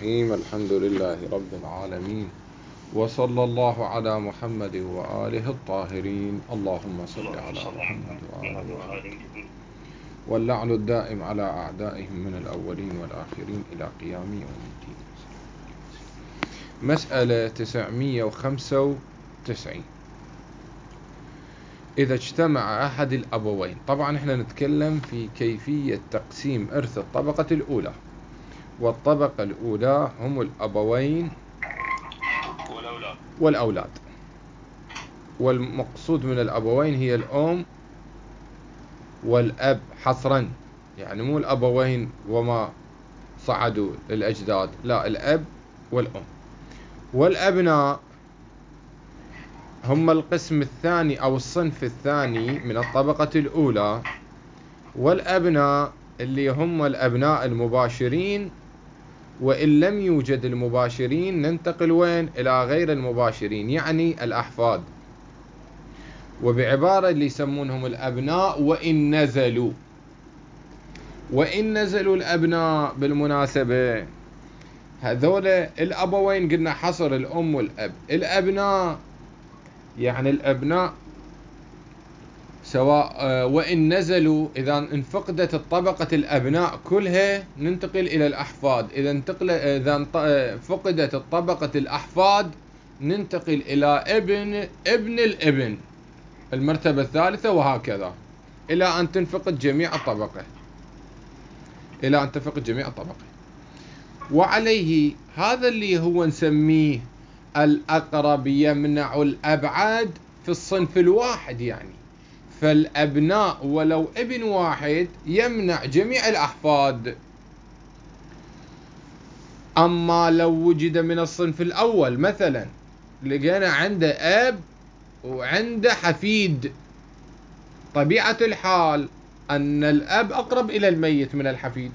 الرحيم. الحمد لله رب العالمين، وصلى الله على محمد وآله الطاهرين. اللهم صل على محمد وآله، واللعن الدائم على أعدائهم من الأولين والآخرين إلى قيام يوم الدين. مسألة 995. إذا اجتمع أحد الأبوين، طبعا احنا نتكلم في كيفية تقسيم إرث الطبقة الأولى، والطبقة الأولى هم الأبوين والأولاد، والمقصود من الأبوين هي الأم والأب حصرا، يعني مو الأبوين وما صعدوا الأجداد، لا، الأب والأم. والأبناء هم القسم الثاني أو الصنف الثاني من الطبقة الأولى، والأبناء اللي هم الأبناء المباشرين، وإن لم يوجد المباشرين ننتقل وين؟ إلى غير المباشرين، يعني الأحفاد، وبعبارة اللي يسمونهم الأبناء وإن نزلوا الأبناء. بالمناسبة هذول الأبوين قلنا حصر الأم والأب، الأبناء يعني الأبناء سواء وإن نزلوا، إذا انفقدت الطبقة الأبناء كلها ننتقل إلى الأحفاد، إذا فقدت الطبقة الأحفاد ننتقل إلى ابن الابن، المرتبة الثالثة، وهكذا إلى أن تنفقد جميع الطبقة، وعليه هذا اللي هو نسميه الأقرب يمنع الأبعد في الصنف الواحد، يعني فالأبناء ولو ابن واحد يمنع جميع الأحفاد. أما لو وجد من الصنف الأول مثلا لقينا عنده أب وعنده حفيد، طبيعة الحال أن الأب أقرب إلى الميت من الحفيد،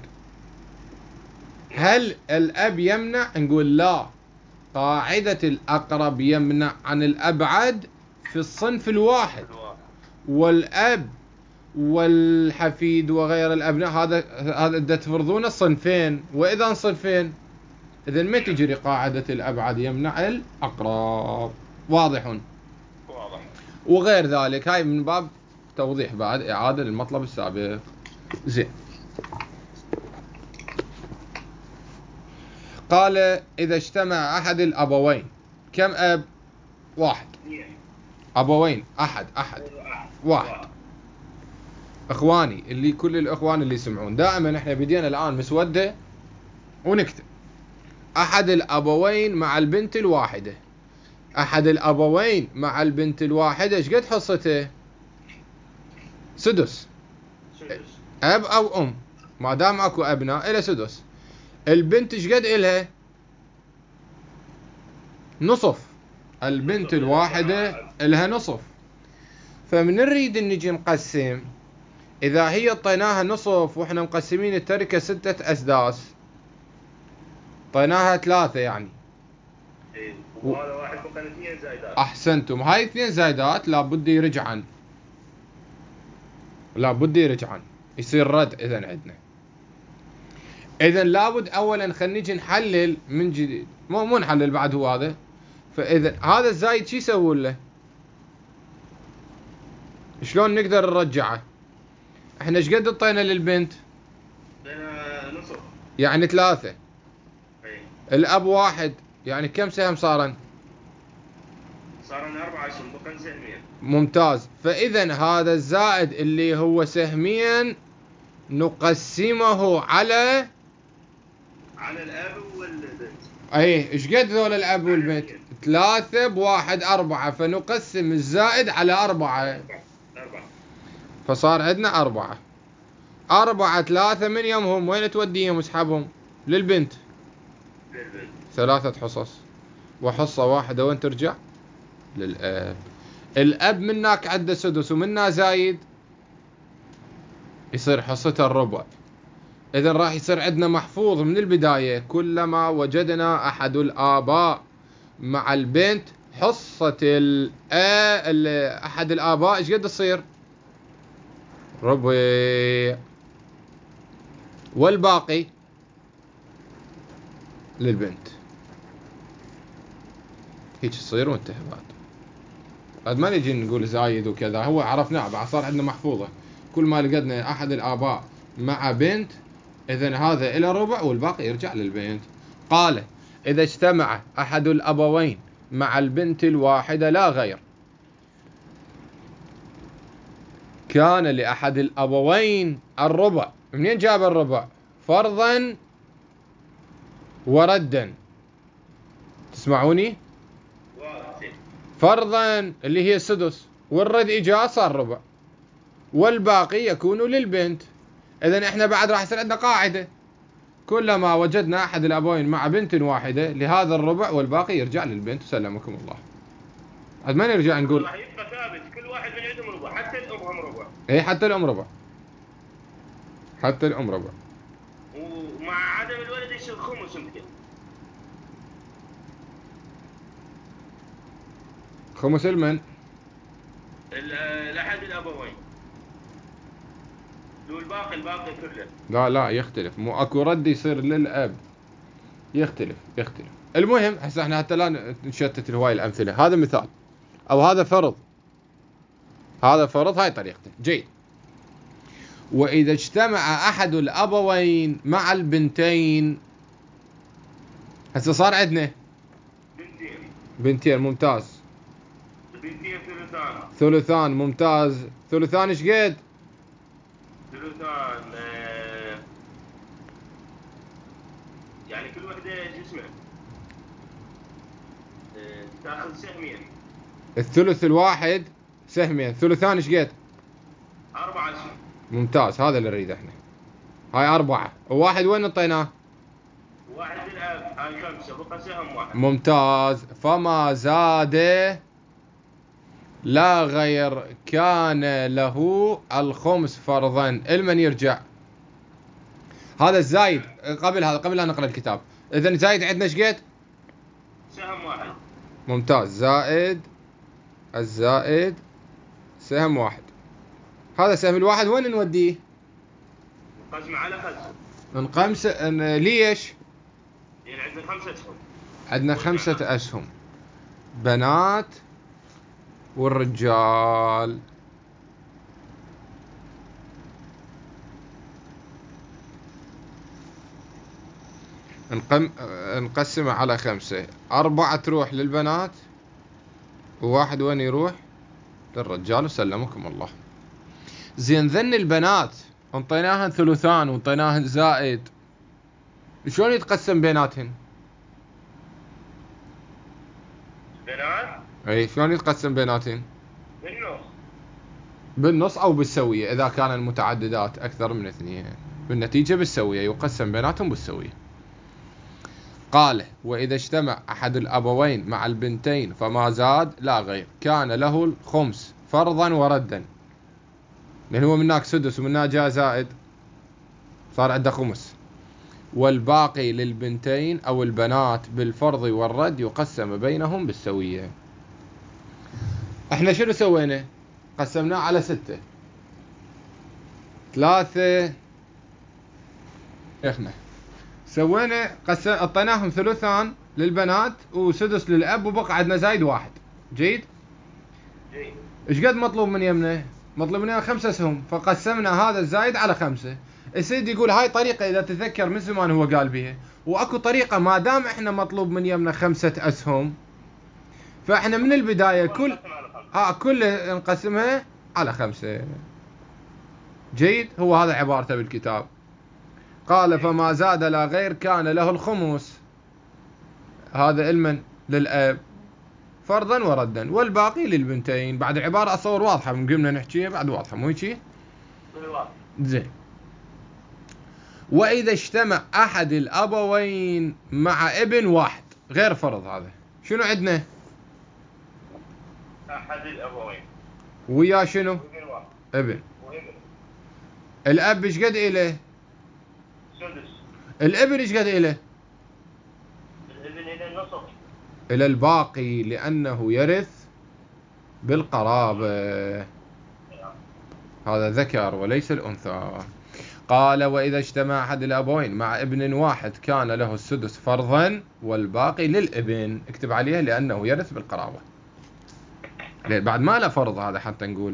هل الأب يمنع؟ نقول لا، قاعدة الأقرب يمنع عن الأبعد في الصنف الواحد، والأب والحفيد وغير الأبناء هذا تفرضون الصنفين، وإذا صنفين إذن ما تجري قاعدة الأبعد يمنع الأقرب. واضح؟ وغير ذلك، هاي من باب توضيح بعد إعادة للمطلب السابق. زين، قال إذا اجتمع أحد الأبوين، كم أب؟ واحد. أبوين أحد واحد. إخواني اللي كل الإخوان اللي يسمعون، دائما احنا بدينا الآن مسودة ونكتب أحد الأبوين مع البنت الواحدة. أحد الأبوين مع البنت الواحدة ايش قد حصته؟ سدس. أب أو أم، ما دام أكو أبناء إلى سدس. البنت ايش قد إلها؟ نصف. البنت الواحدة إلها نصف. فمن نريد أن نجي نقسم، إذا هي طيناها نصف وإحنا مقسمين التركة 6 أسداس، طيناها 3 يعني، وهذا واحد بقى 2 زايدات. أحسنتم، هاي 2 زايدات لابد يرجعن، يصير رد. إذن عندنا، إذن لابد أولا خلينا نجي نحلل من جديد، مو نحلل بعد هو هذا. فإذن هذا الزايد شو يسوون له؟ شلون نقدر نرجعه؟ احنا ايش قد اعطينا للبنت؟ نصف، يعني 3. الأب 1، يعني كم سهم صارن 4 اسهم، بقى سهمين. ممتاز. فإذا هذا الزائد اللي هو سهمين نقسمه على الأب والبنت. ايش قد ذول الأب والبنت؟ 3 ب1 4، فنقسم الزائد على 4. فصار عندنا 4. 3 من يومهم وين توديهم؟ اسحبهم للبنت. 3 حصص، وحصة واحدة وين ترجع؟ للأب. الأب منك عنده سدس ومنا زايد، يصير حصته الربع. إذن راح يصير عندنا محفوظ من البداية، كلما وجدنا أحد الآباء مع البنت حصة أحد الآباء إيش قد تصير؟ ربع. والباقي للبنت. هيك تصير وانتهى. بعد ما نجي نقول زايد وكذا، هو عرفناه بعد صار عندنا محفوظة. كل ما لقدنا أحد الآباء مع بنت، إذن هذا إلى ربع والباقي يرجع للبنت. قال: إذا اجتمع أحد الأبوين مع البنت الواحدة لا غير، كان لأحد الأبوين الربع. منين جاب الربع؟ فرضا وردا. تسمعوني؟ فرضا اللي هي السدس، والرد إجاء صار ربع، والباقي يكون للبنت. إذن إحنا بعد راح يصير عندنا قاعدة: كلما وجدنا أحد الأبوين مع بنت واحدة لهذا الربع والباقي يرجع للبنت. سلمكم الله. عاد ما نرجع نقول راح يبقى ثابت كل واحد من عندهم ربع، حتى الأم هم ربع. إيه، حتى الأم ربع، حتى الأم ربع. ومع عدم الولد يصير خمس يمكن. خمس المن؟ لأحد الأبوين. الباقي كله. لا يختلف، مو اكو رد يصير للأب. يختلف. المهم هسه احنا حتى لا نشتت هواي الأمثلة، هذا مثال أو هذا فرض. هاي طريقته. جيد. وإذا اجتمع أحد الأبوين مع البنتين، هسه صار عندنا بنتين. ممتاز. بنتين ثلثان. ممتاز. ثلثان ايش قد؟ ثلثان يعني كل وحدة جسمه تاخذ سهمين. الثلث الواحد سهمين. ثلثان ايش قد؟ 4 أسهم. ممتاز، هذا اللي نريده احنا. هاي 4 وواحد وين نطيناه؟ واحد الأب. هاي 5 بقى سهم واحد. ممتاز. فما زاد لا غير كان له الخمس فرضا. المن يرجع؟ هذا الزايد قبل لا نقرأ الكتاب. إذن زايد عندنا ايش قد؟ سهم واحد. ممتاز. زائد الزائد سهم واحد. هذا سهم الواحد وين نوديه؟ نقسمه على 5. نقمس. ليش؟ يعني عندنا 5 أسهم. عندنا 5 أسهم، بنات والرجال. نقسمه على 5. 4 تروح للبنات، وواحد وين يروح؟ للرجال. وسلمكم الله. زين، ذن البنات انطيناهن ثلثان وانطيناهن زائد، شلون يتقسم بيناتهن؟ بنات؟ اي، شلون يتقسم بيناتهن؟ بالنص او بالسوية اذا كان المتعددات اكثر من 2. بالنتيجة بالسوية، يقسم بيناتهم بالسوية. قال: وإذا اجتمع أحد الأبوين مع البنتين فما زاد لا غير، كان له الخمس فرضا وردا. لأن هو مناك سدس ومناك جاء زائد، صار عنده خمس. والباقي للبنتين أو البنات بالفرض والرد يقسم بينهم بالسوية. احنا شنو سوينا؟ قسمناه على 6. 3 احنا سوينا اعطيناهم ثلثان للبنات وسدس للأب، وبقى عندنا زايد 1. جيد. ايش قد مطلوب من يمنا؟ مطلوب مننا 5 أسهم، فقسمنا هذا الزايد على 5. السيد يقول هاي طريقة إذا تذكر من زمان هو قال بها، وأكو طريقة ما دام إحنا مطلوب من يمنا 5 أسهم، فإحنا من البداية كل نقسمها على 5. جيد. هو هذا عبارته بالكتاب. قال: فما زاد لا غير كان له الخمس. هذا المن للأب فرضا وردا، والباقي للبنتين. بعد عبارة أصور واضحة، من قمنا نحكيها بعد واضحة، مو هيك؟ زين. وإذا اجتمع أحد الأبوين مع ابن واحد، غير فرض، هذا شنو عندنا؟ أحد الأبوين ويا شنو؟ ابن. الأب ايش قد إله؟ سدس. الابن ايش قد إله؟ الابن إلى النصف. إلى الباقي، لأنه يرث بالقرابة. هذا ذكر وليس الأنثى. قال وإذا اجتمع أحد الأبوين مع ابن واحد كان له السدس فرضا والباقي للابن. اكتب عليها لأنه يرث بالقرابة. بعد ما له فرض هذا حتى نقول.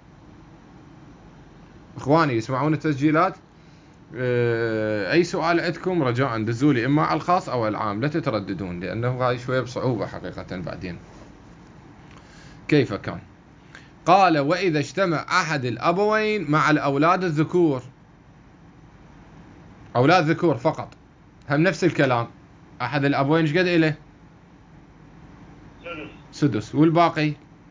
إخواني يسمعون التسجيلات، أي سؤال عندكم رجاء دزوا لي إما على الخاص أو العام، لا تترددون، لأنه هاي شوية بصعوبة حقيقة بعدين. كيف كان؟ قال وإذا اجتمع أحد الأبوين مع الأولاد الذكور، أولاد ذكور فقط، هم نفس الكلام. أحد الأبوين ايش قد إله؟ سدس. والباقي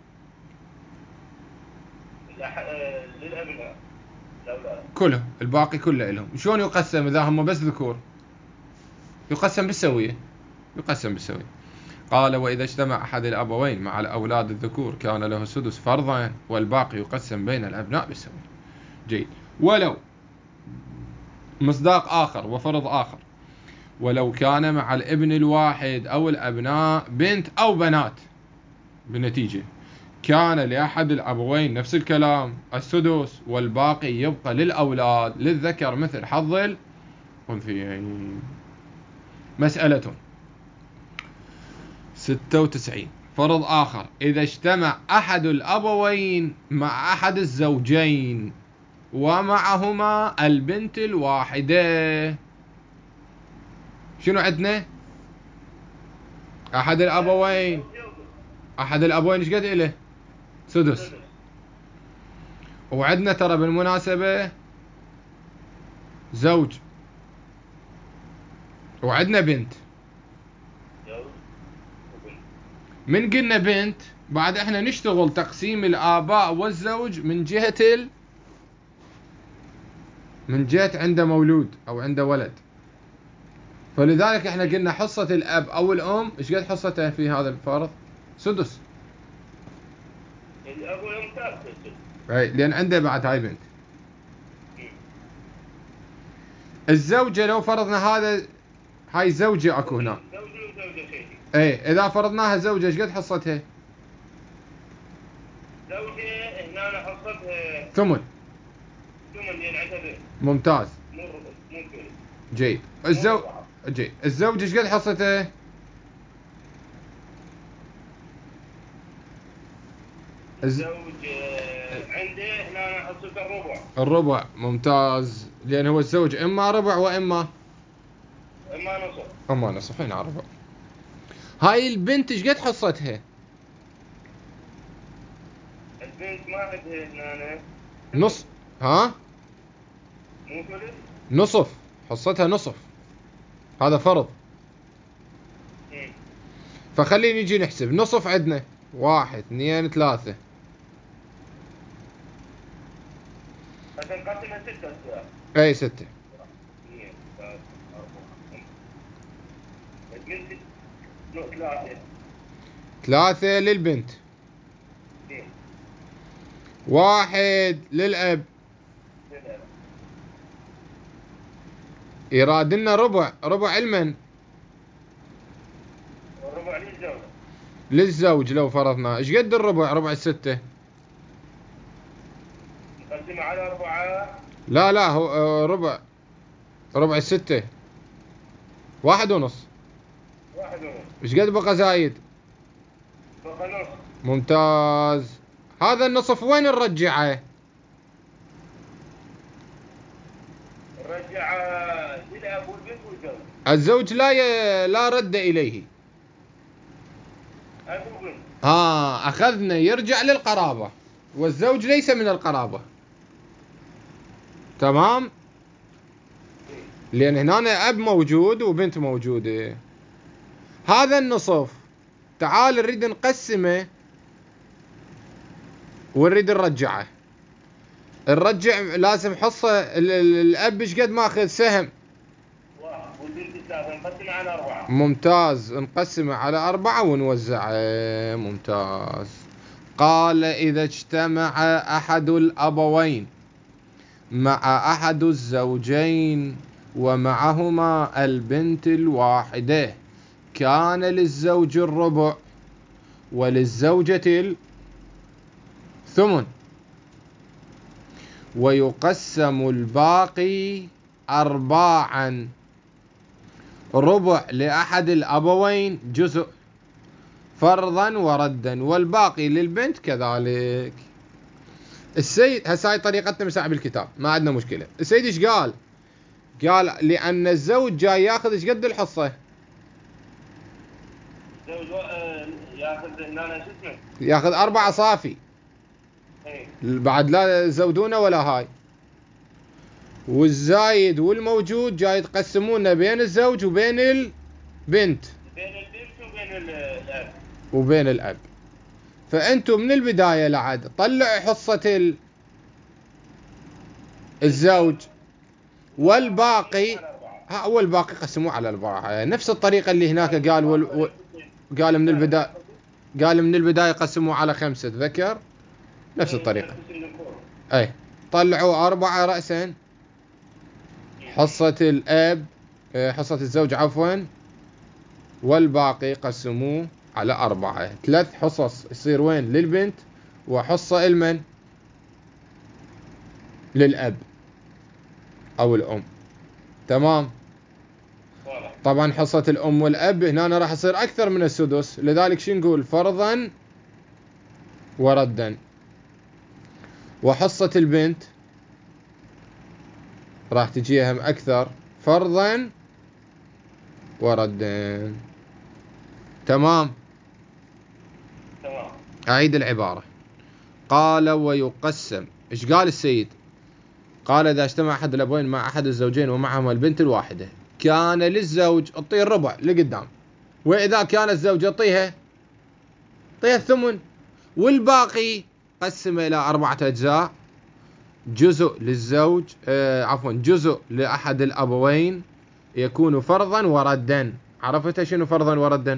للأبناء كله، الباقي كله لهم. شلون يقسم إذا هم بس ذكور؟ يقسم بالسوية. قال وإذا اجتمع أحد الأبوين مع الأولاد الذكور كان له السدس فرضا والباقي يقسم بين الأبناء بالسوية. جيد. ولو مصداق آخر وفرض آخر، ولو كان مع الابن الواحد أو الأبناء بنت أو بنات، بالنتيجة كان لأحد الأبوين نفس الكلام السدس والباقي يبقى للأولاد للذكر مثل حظ الأنثيين. مسألة 96. فرض آخر: إذا اجتمع أحد الأبوين مع أحد الزوجين ومعهما البنت الواحدة. شنو عندنا؟ أحد الأبوين ايش قد إله؟ سدس. وعندنا ترى بالمناسبة زوج، وعندنا بنت. من قلنا بنت بعد احنا نشتغل تقسيم الآباء والزوج من جهة عنده مولود او عنده ولد. فلذلك احنا قلنا حصة الاب او الام ايش قد حصتها في هذا الفرض؟ سدس. الاب والام ثالث. اي لان عنده بعد هاي بنت. الزوجة لو فرضنا هذا، هاي زوجة اكو هنا. اي اذا فرضناها زوجة ايش قد حصتها؟ زوجة هنا حصتها ثمن لان عندها بنت. ممتاز. جيد. الزوج ايش قد حصته؟ الزوج عنده هنا حصته الربع. ممتاز، لأن هو الزوج إما ربع وإما نصف. هنا ربع. هاي البنت ايش قد حصتها؟ البنت ما عندها هنا نص. ها؟ نصف. حصتها نصف. هذا فرض. فخلينا نجي نحسب. نصف عندنا 1 2 3. هتنقسمها 6. اي 6. البنت 3 للبنت، 1 للأب. يراد لنا ربع علما. الربع للزوج لو فرضنا ايش قد الربع؟ ربع 6. نقسمه على 4. لا هو ربع 6 1.5. ايش قد بقى زايد؟ بقى نص. ممتاز. هذا النصف وين نرجعه؟ للأب والبنت والزوج. الزوج لا رد إليه. أب وبنت. أخذنا يرجع للقرابة، والزوج ليس من القرابة. تمام؟ لأن هنا أب موجود وبنت موجودة. هذا النصف تعال نريد نقسمه ونريد نرجعه. نرجع لازم حصة الأب ايش قد ماخذ سهم؟ 1 والبنت 3. نقسمه على 4. ممتاز. نقسمه على 4 ونوزعه. ممتاز. قال إذا اجتمع أحد الأبوين مع أحد الزوجين ومعهما البنت الواحدة كان للزوج الربع وللزوجة الثمن. ويقسم الباقي أرباعا، ربع لأحد الأبوين، جزء فرضا وردا، والباقي للبنت كذلك. السيد هسه هاي طريقتنا مساعد بالكتاب، ما عندنا مشكلة. السيد ايش قال؟ قال لأن الزوج جاي ياخذ ايش قد الحصة؟ ياخذ 4 صافي. بعد لا زودونه ولا هاي. والزايد والموجود جاي يتقسمونه بين الزوج وبين البنت. وبين الأب. فأنتم من البداية لعد طلعوا حصة الزوج، والباقي والباقي قسموه على 4. نفس الطريقة اللي هناك قال من البداية قسموه على 5. تذكر نفس الطريقة. اي طلعوا 4 رأسا، حصة الأب، حصة الزوج عفوا، والباقي قسموه على 4. 3 حصص يصير وين؟ للبنت، وحصة المن؟ للأب أو الأم. تمام. طبعا حصة الأم والأب هنا راح يصير أكثر من السدس، لذلك شو نقول؟ فرضا وردا. وحصة البنت راح تجيها أكثر، فرضا وردا. تمام. أعيد العبارة. قال ويقسم. إيش قال السيد؟ قال إذا اجتمع أحد الأبوين مع أحد الزوجين ومعهما البنت الواحدة، كان للزوج اعطيه الربع لقدام، وإذا كان الزوج يعطيها الثمن، والباقي قسمه إلى 4 أجزاء، جزء للزوج جزء لأحد الأبوين، يكون فرضا وردا. عرفت شنو فرضا وردا؟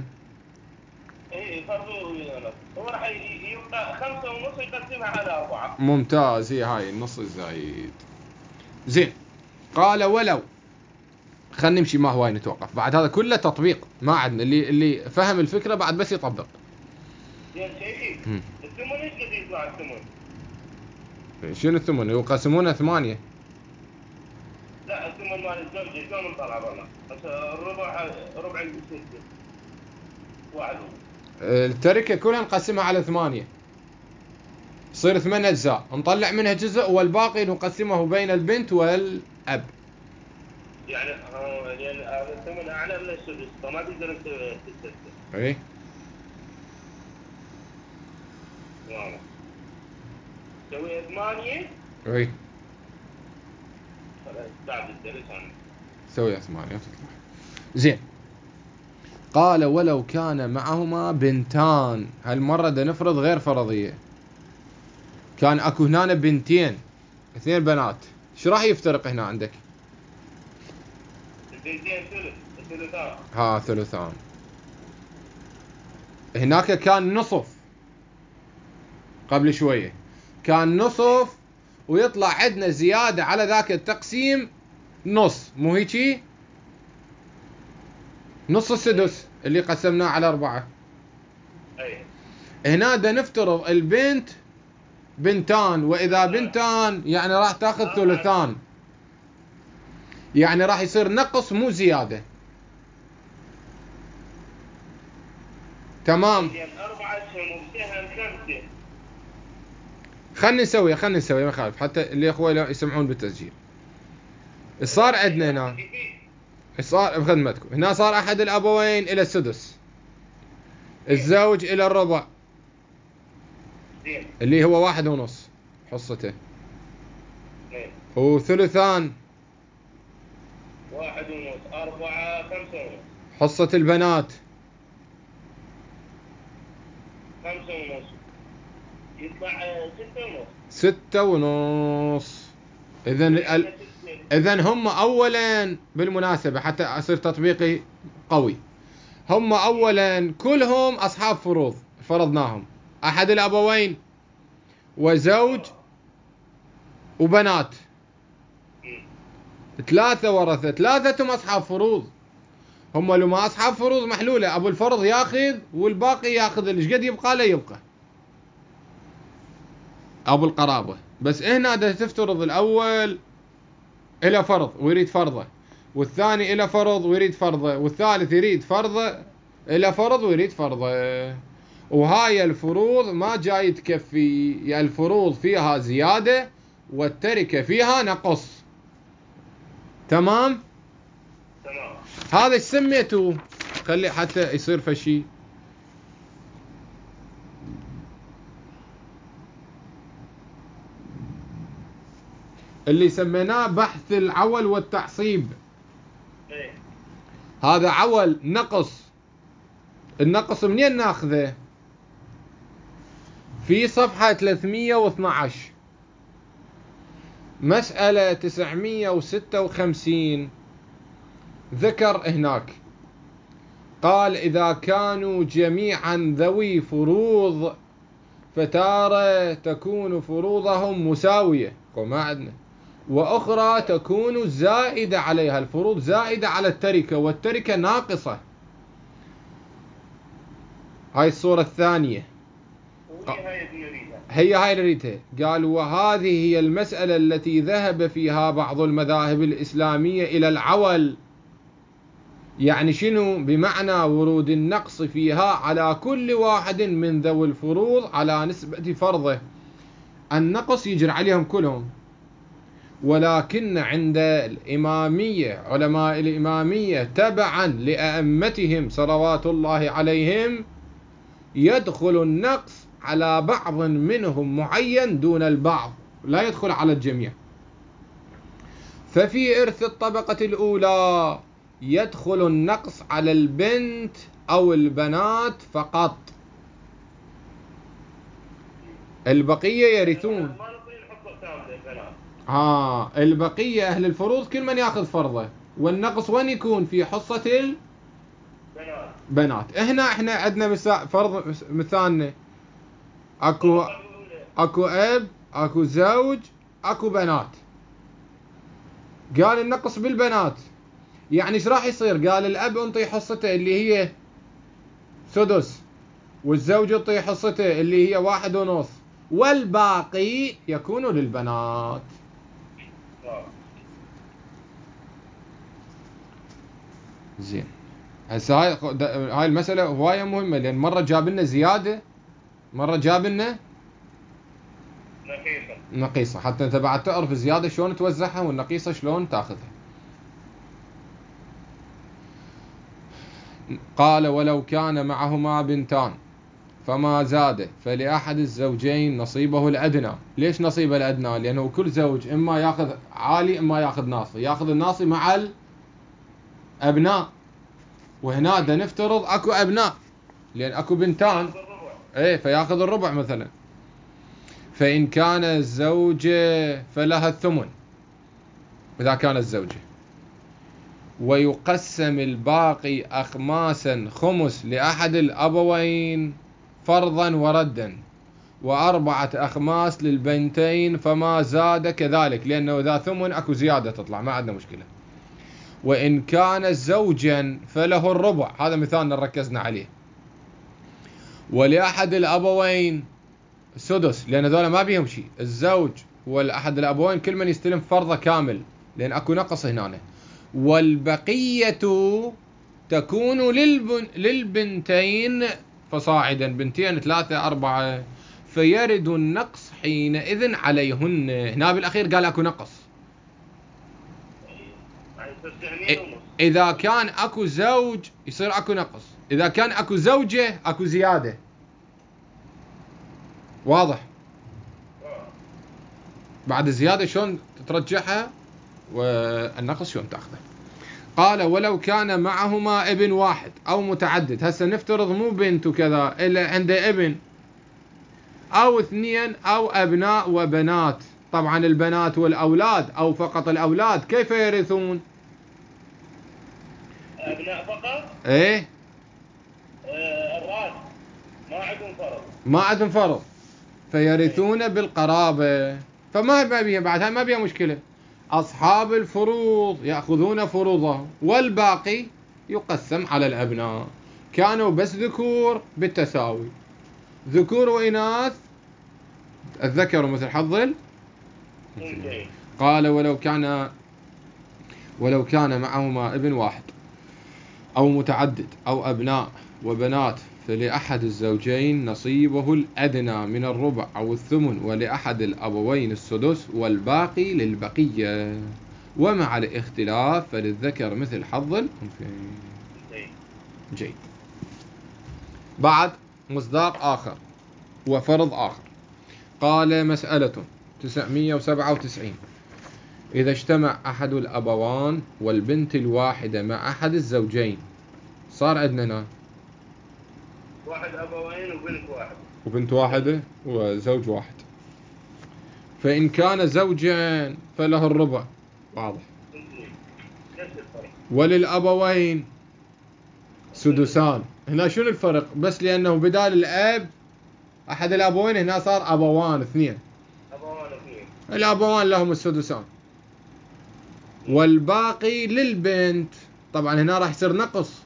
هو راح يبقى 5 ونص يقسمها على 4. ممتاز. هاي النص الزايد. زين. قال ولو. خلينا نمشي ما هواي نتوقف، بعد هذا كله تطبيق، ما عندنا اللي فهم الفكرة بعد بس يطبق. زين شيخي، الثمن ايش قد يطلع الثمن؟ شنو الثمن؟ يقسمونه 8. لا الثمن مال الزوجة شلون نطلع والله؟ بس ربع الستة. واحد. التركة كلها نقسمها على 8، يصير 8 أجزاء، نطلع منها جزء والباقي نقسمه بين البنت والأب. يعني هذا الثمن أعلى من السدس، فما تقدر تستثمر. اي والله. تسوي 8. اي خلاص بعد الدرس أنا. سوي 8 تطلع. زين. قال ولو كان معهما بنتان. هالمرة دا نفرض غير فرضية. كان اكو هنا بنتين، 2 بنات، شو راح يفترق هنا عندك؟ البنتين ثلثان. ثلثان. هناك كان نصف قبل شوية، كان نصف، ويطلع عندنا زيادة على ذاك التقسيم نص، مو هيجي؟ نص السدس اللي قسمناه على 4. اي هنا دا نفترض البنت بنتان، وإذا بنتان يعني راح تاخذ ثلثان، يعني راح يصير نقص مو زيادة. تمام. 4 سهم وسهم 5. خلنا نسوي ما خالف، حتى اللي اخوي يسمعون بالتسجيل. صار عندنا هنا، صار بخدمتكم هنا، صار احد الابوين الى السدس، الزوج الى الربع اللي هو 1.5 حصته، وثلثان 1.5 4 5.5 حصة البنات 5.5 يطلع 6.5. إذن هم أولا، بالمناسبة حتى أصير تطبيقي قوي، هم أولا كلهم أصحاب فروض فرضناهم، أحد الأبوين وزوج وبنات، 3 ورثة، 3 أصحاب فروض. هم لو ما أصحاب فروض محلولة، أبو الفرض ياخذ والباقي ياخذ اللي قد يبقى له يبقى، أبو القرابة. بس هنا دا تفترض الأول إلى فرض ويريد فرضه، والثاني إلى فرض ويريد فرضه، والثالث يريد فرضه إلى فرض ويريد فرضه. وهاي الفروض ما جاي تكفي، يعني الفروض فيها زيادة والتركة فيها نقص. تمام؟ تمام. هذا ايش سميته؟ خلي حتى يصير فشي. اللي سميناه بحث العول والتعصيب. ايه. هذا عول نقص. النقص منين ناخذه؟ في صفحة 312 مسألة 956 ذكر هناك، قال إذا كانوا جميعا ذوي فروض فتارة تكون فروضهم مساوية وما عندنا، وأخرى تكون زائدة عليها، الفروض زائدة على التركة والتركة ناقصة. هاي الصورة الثانية، هي هاي اللي نريدها. قال وهذه هي المسألة التي ذهب فيها بعض المذاهب الإسلامية إلى العول. يعني شنو؟ بمعنى ورود النقص فيها على كل واحد من ذوي الفروض على نسبة فرضه، النقص يجري عليهم كلهم. ولكن عند الإمامية، علماء الإمامية تبعا لأئمتهم صلوات الله عليهم، يدخل النقص على بعض منهم معين دون البعض، لا يدخل على الجميع. ففي إرث الطبقة الأولى يدخل النقص على البنت أو البنات فقط، البقية يرثون. البقية أهل الفروض كل من يأخذ فرضه، والنقص وين يكون؟ في حصة البنات. هنا احنا عندنا فرض مثالنا، اكو اب، اكو زوج، اكو بنات. قال النقص بالبنات، يعني ايش راح يصير؟ قال الاب انطي حصته اللي هي سدس، والزوج يعطي حصته اللي هي 1.5، والباقي يكون للبنات. زين، هسه هاي المسألة هواية مهمة، لأن مرة جاب لنا زيادة، مرة جاب لنا نقيصة، حتى أنت بعد تعرف الزيادة شلون توزعها والنقيصة شلون تاخذها. قال ولو كان معهما بنتان فما زاد فلأحد الزوجين نصيبه الأدنى. ليش نصيبه الأدنى؟ لأنه كل زوج إما يأخذ عالي إما يأخذ ناصي، يأخذ الناصي مع الأبناء. وهنا دا نفترض أكو أبناء، لأن أكو بنتان، إيه، فيأخذ الربع مثلا. فإن كان الزوجة فلها الثمن إذا كانت الزوجة، ويقسم الباقي أخماسا، خمس لأحد الأبوين فرضا وردا، و4 أخماس للبنتين، فما زاد كذلك، لأنه إذا ثمن أكو زيادة تطلع، ما عندنا مشكلة. وإن كان زوجا فله الربع، هذا مثالنا ركزنا عليه. ولأحد الأبوين السدس، لأن ذولا ما بيهم شيء، الزوج والأحد الأبوين كل من يستلم فرضه كامل، لأن أكو نقص هنا. والبقية تكون للبنتين فصاعدا، بنتين 3 4، فيرد النقص حينئذ عليهن. هنا بالأخير قال أكو نقص. إذا كان أكو زوج يصير أكو نقص، إذا كان أكو زوجة أكو زيادة. واضح؟ بعد الزيادة شلون ترجعها والنقص شلون تأخذه. قال ولو كان معهما ابن واحد أو متعدد، هسه نفترض مو بنت وكذا إلا عنده ابن أو 2 أو أبناء وبنات. طبعا البنات والأولاد أو فقط الأولاد كيف يرثون؟ أبناء فقط؟ إيه، الراس ما عندهم فرض، ما عندهم فرض، فيرثون بالقرابة. فما بيها بعد، هاي ما بيها مشكلة. أصحاب الفروض يأخذون فروضهم، والباقي يقسم على الأبناء. كانوا بس ذكور بالتساوي، ذكور وإناث الذكر مثل حظ قال ولو كان معهما ابن واحد أو متعدد أو أبناء وبنات فلأحد الزوجين نصيبه الأدنى من الربع أو الثمن ولأحد الأبوين السدس والباقي للبقية ومع الاختلاف فللذكر مثل حظ الأنثيين. جيد. بعد مصداق آخر وفرض آخر. قال مسألة 997 إذا اجتمع أحد الأبوان والبنت الواحدة مع أحد الزوجين صار عندنا واحد أبوين وبنت واحدة وزوج واحد، فإن كان زوجا فله الربع واضح، وللأبوين سدسان. هنا شنو الفرق؟ بس لأنه بدال الأب أحد الأبوين هنا صار أبوان اثنين، الأبوان لهم السدسان والباقي للبنت. طبعا هنا راح يصير نقص.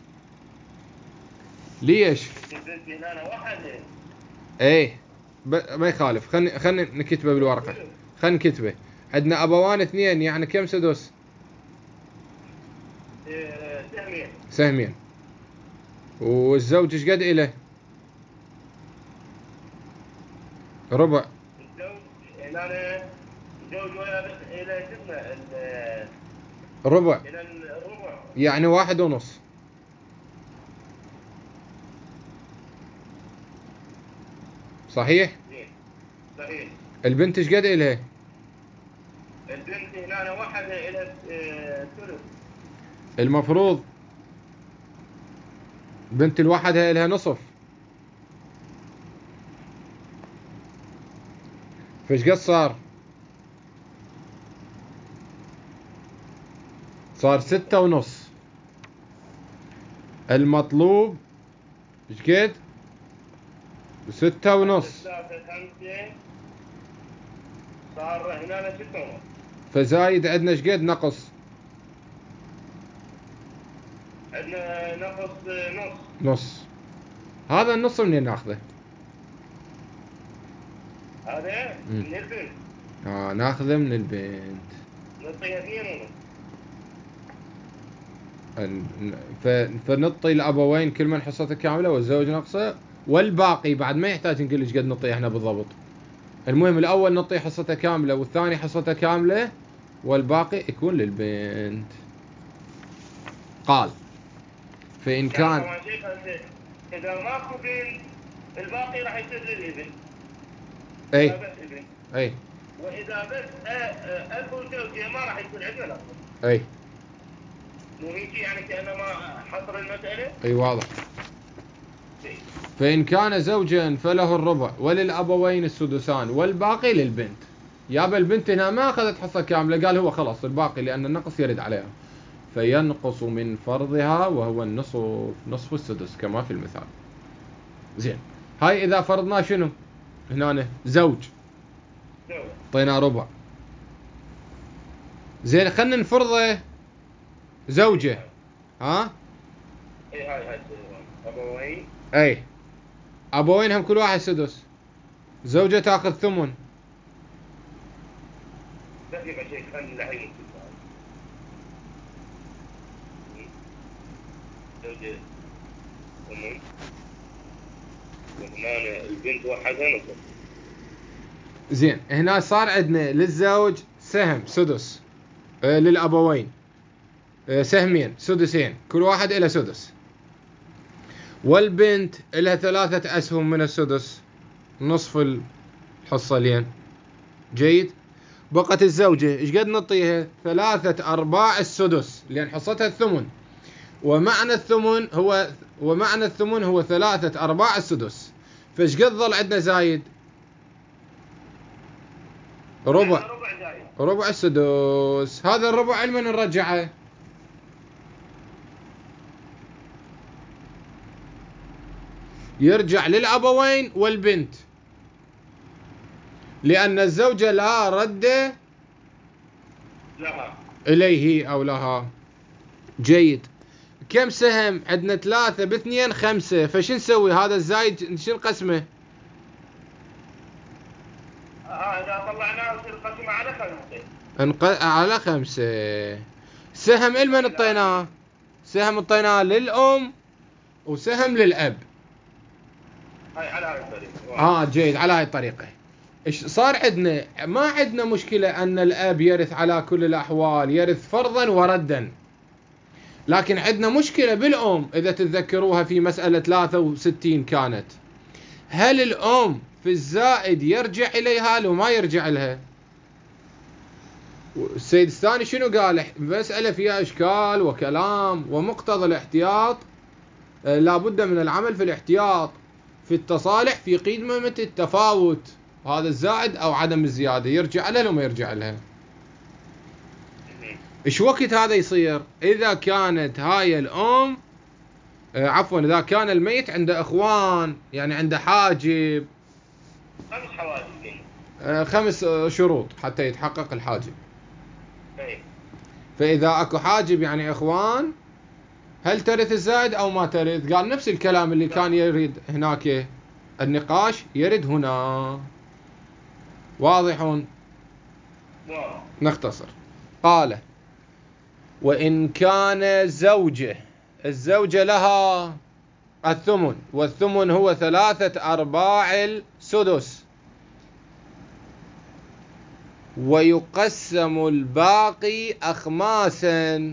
ليش؟ البنت هنا واحدة. ايه ما يخالف. خلنا نكتبه بالورقة. خلنا نكتبه. عندنا أبوان اثنين يعني كم سدس؟ سهمين. والزوج ايش قد إله؟ ربع. الزوج إلى ربع يعني 1.5. صحيح؟ صحيح. البنت ايش قد إلها؟ البنت هنا واحدة إلى ثلث. المفروض بنت الواحدة إلها نصف، فايش قد صار 6.5. المطلوب ايش قد 6.5. صار هنا 6.5. فزايد عندنا ايش قد نقص؟ عندنا نقص نص. هذا النص منين ناخذه؟ هذا من البنت. ناخذه من البنت. نعطيها 2.5. فنعطي الأبوين كل من حصته كاملة والزوج نقصه، والباقي بعد ما يحتاج نقول ايش قد نعطيه احنا بالضبط. المهم الأول نعطيه حصته كاملة والثاني حصته كاملة والباقي يكون للبنت. قال فإن كان إذا ماكو بنت الباقي راح يصير للابن. أي وإذا بس أب وزوجة ما راح يكون عندنا لا. أي مو هيك يعني كأنما حصر المسألة. أي واضح. فإن كان زوجا فله الربع وللأبوين السدسان والباقي للبنت. يابا البنت هنا ما أخذت حصة كاملة، قال هو خلاص الباقي لأن النقص يرد عليها، فينقص من فرضها وهو نصف السدس كما في المثال. زين، هاي إذا فرضنا شنو هنا زوج طينا ربع. زين خلنا نفرضه زوجة. ها هاي أبوين. أي أبوين هم كل واحد سدس، زوجة تأخذ ثمن. دقيقة شيء خلنا الحين زوجة ثمن وهنا البنت واحدة نصف. زين هنا صار عندنا للزوج سهم سدس، للأبوين سهمين سدسين كل واحد إلى سدس، والبنت إلها 3 أسهم من السدس نصف الحصة لين. جيد. بقت الزوجة إيش قد نعطيها؟ 3/4 السدس لأن حصتها الثمن، ومعنى الثمن هو 3/4 السدس. فإيش قد ظل عندنا زايد؟ ربع السدس. هذا الربع لمن نرجعه؟ يرجع للأبوين والبنت، لأن الزوجة لا رد لها إليه أو لها. جيد. كم سهم عندنا؟ 3 ب2 5. فشو نسوي؟ هذا الزايد شو نقسمه؟ إذا طلعناه يصير قسمة على 5. على 5. سهم لمن اعطيناه؟ سهم اعطيناه للأم وسهم للأب. على هاي الطريقة. جيد، على هاي الطريقة. إيش صار عندنا؟ ما عندنا مشكلة أن الأب يرث على كل الأحوال، يرث فرضا وردا. لكن عندنا مشكلة بالأم، إذا تتذكروها في مسألة 63 كانت. هل الأم في الزائد يرجع إليها لو ما يرجع لها؟ السيد الثاني شنو قال؟ مسألة فيها إشكال وكلام، ومقتضى الاحتياط لابد من العمل في الاحتياط في التصالح في قيمة التفاوت، هذا الزائد أو عدم الزيادة يرجع لها لو ما يرجع لها. إيش وقت هذا يصير؟ إذا كانت هاي الأم إذا كان الميت عنده إخوان، يعني عنده حاجب. 5 حواجب. 5 شروط حتى يتحقق الحاجب. فإذا أكو حاجب يعني إخوان، هل ترث الزائد أو ما ترث؟ قال نفس الكلام اللي كان يريد هناك النقاش يرد هنا. واضح؟ نختصر. قال: وإن كان الزوجة لها الثمن، والثمن هو 3/4 السدس، ويقسم الباقي أخماسا،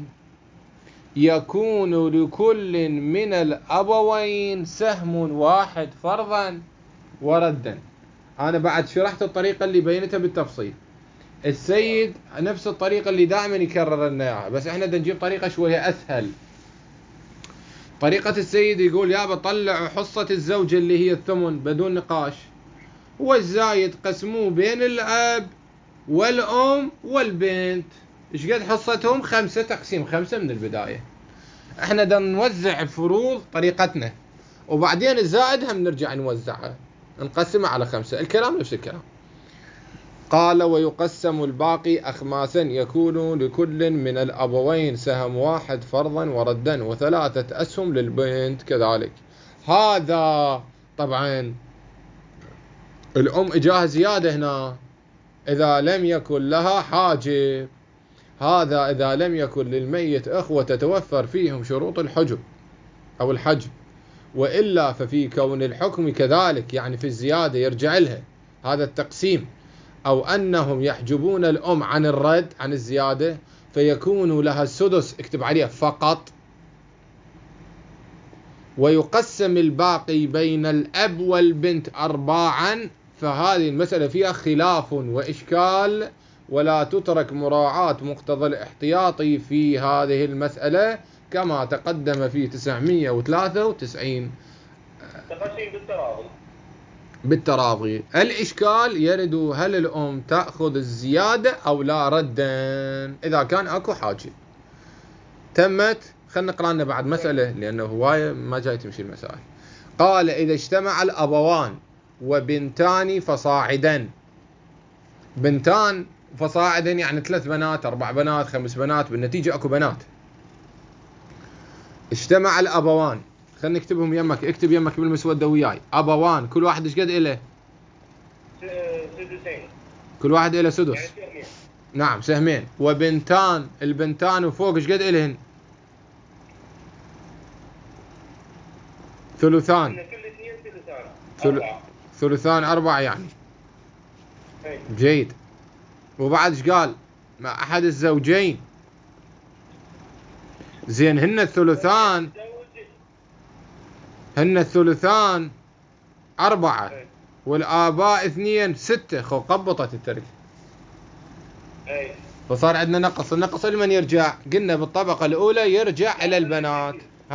يكون لكل من الأبوين سهم واحد فرضا وردا. أنا بعد شرحت الطريقة اللي بينتها بالتفصيل. السيد نفس الطريقة اللي دائما يكرر لنا اياها، بس احنا بدنا نجيب طريقة شوية أسهل. طريقة السيد يقول: يابا طلعوا حصة الزوجة اللي هي الثمن بدون نقاش، والزايد قسموه بين الأب والأم والبنت. ايش قد حصتهم؟ 5 تقسيم 5 من البداية. احنا بدنا نوزع فروض طريقتنا، وبعدين الزائد هم نرجع نوزعها، نقسمها على 5. الكلام نفس الكلام. قال: ويقسم الباقي أخماسا، يكون لكل من الأبوين سهم واحد فرضا وردا، و3 أسهم للبنت كذلك. هذا طبعا الأم إجاها زيادة هنا إذا لم يكن لها حاجب. هذا إذا لم يكن للميت أخوة تتوفر فيهم شروط الحجب أو الحجب، وإلا ففي كون الحكم كذلك، يعني في الزيادة يرجع لها هذا التقسيم، أو أنهم يحجبون الأم عن الرد عن الزيادة، فيكون لها السدس، اكتب عليه فقط. ويقسم الباقي بين الأب والبنت 4. فهذه المسألة فيها خلاف وإشكال، ولا تترك مراعاة مقتضى الاحتياطي في هذه المسألة كما تقدم في 993. تقسيم بالتراضي. الإشكال يرد: هل الأم تأخذ الزيادة أو لا ردا إذا كان أكو حاجة؟ تمت. خلنا نقرأ لنا بعد مسألة لأنه هواية ما جاي تمشي المسائل. قال: إذا اجتمع الأبوان وبنتان فصاعدا. بنتان فصاعدا يعني 3 بنات 4 بنات 5 بنات، بالنتيجة أكو بنات. اجتمع الأبوان، خلنا نكتبهم يمك، اكتب يمك بالمسودة وياي. أبوان كل واحد ايش قد إله؟ سدسين. كل واحد إله سدس. يعني نعم سهمين. وبنتان، البنتان وفوق ايش قد إلهن؟ ثلثان. كل 2 ثلثان 4 يعني. جيد. وبعد ايش قال؟ مع أحد الزوجين. زين هن الثلثان 4 والآباء 2 6. خو قبطت التركة. فصار عندنا نقص. النقص لمن يرجع؟ قلنا بالطبقة الأولى يرجع إلى البنات.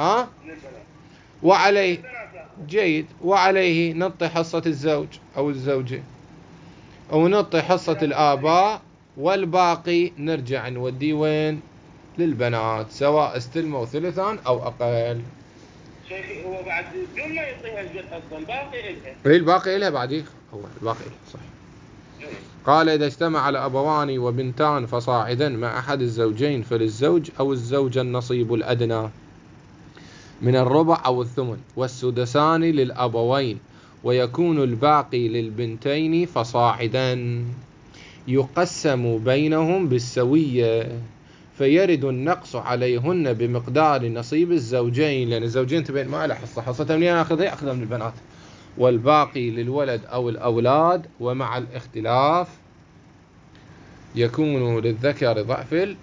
وعليه جيد، وعليه نعطي حصة الزوج أو الزوجة، أو نعطي حصة الآباء، والباقي نرجع نوديه وين؟ للبنات، سواء استلموا ثلثان أو أقل. شيخي هو بعد بدون ما يعطيها الجد أصلا الباقي إلها. الباقي إلها بعديك، هو الباقي إلها صح. قال: إذا اجتمع الأبوان وبنتان فصاعدا مع أحد الزوجين، فللزوج أو الزوجة النصيب الأدنى من الربع أو الثمن، والسدسان للأبوين، ويكون الباقي للبنتين فصاعدا يقسم بينهم بالسوية فيرد النقص عليهن بمقدار نصيب الزوجين، لأن الزوجين تبين ما له حصة منين يأخذها من البنات، والباقي للولد أو الأولاد، ومع الاختلاف يكون للذكر ضعف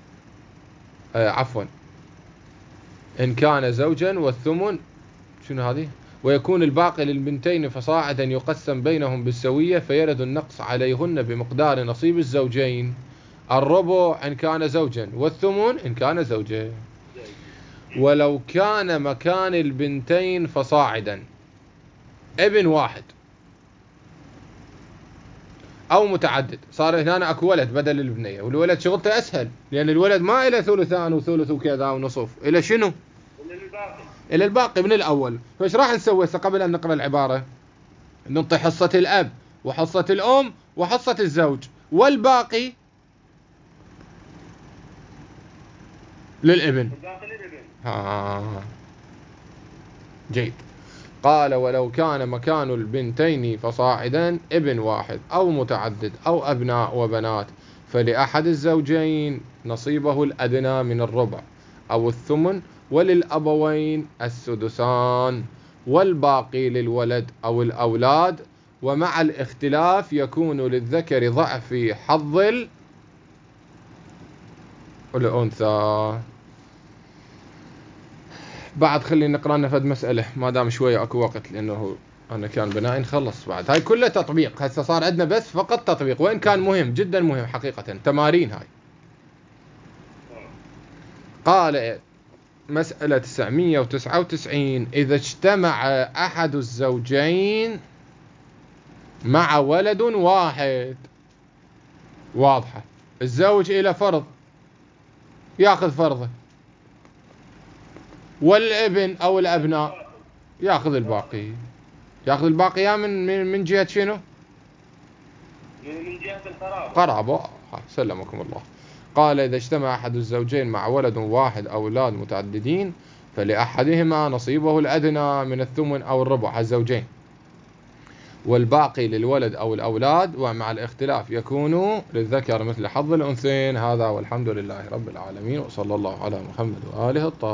إن كان زوجا، والثمن شنو هذه؟ ويكون الباقي للبنتين فصاعدا يقسم بينهم بالسوية فيرد النقص عليهن بمقدار نصيب الزوجين، الربع إن كان زوجا، والثمن إن كان زوجا. ولو كان مكان البنتين فصاعدا ابن واحد أو متعدد، صار هنا أكو ولد بدل البنية، والولد شغلته أسهل لأن الولد ما إلى ثلثان وثلث وكذا ونصف، إلى شنو؟ إلى الباقي من الأول. فإيش راح نسوي قبل أن نقرأ العبارة؟ نعطي حصة الأب وحصة الأم وحصة الزوج، والباقي للابن. جيد. قال ولو كان مكان البنتين فصاعدا ابن واحد أو متعدد أو أبناء وبنات فلأحد الزوجين نصيبه الأدنى من الربع أو الثمن، وللأبوين السدسان، والباقي للولد أو الأولاد، ومع الاختلاف يكون للذكر ضعف حظ الأنثى. بعد خلينا نقرأ لنا فد مسألة ما دام شوية أكو وقت، لأنه أنا كان بناء نخلص بعد. هاي كلها تطبيق، هسه صار عندنا بس فقط تطبيق، وإن كان مهم جدا مهم حقيقة، تمارين هاي. قال مسألة 999 إذا اجتمع أحد الزوجين مع ولد واحد، واضحة، الزوج إلى فرض يأخذ فرضه، والابن أو الأبناء يأخذ الباقي. يأخذ الباقي يا من جهة شنو؟ من جهة القرابة. قرابة. سلمكم الله. قال إذا اجتمع أحد الزوجين مع ولد واحد أو أولاد متعددين فلأحدهما نصيبه الأدنى من الثمن أو الربع، الزوجين، والباقي للولد أو الأولاد، ومع الاختلاف يكون للذكر مثل حظ الأنثيين. هذا والحمد لله رب العالمين، وصلى الله على محمد وآله الطاهرين.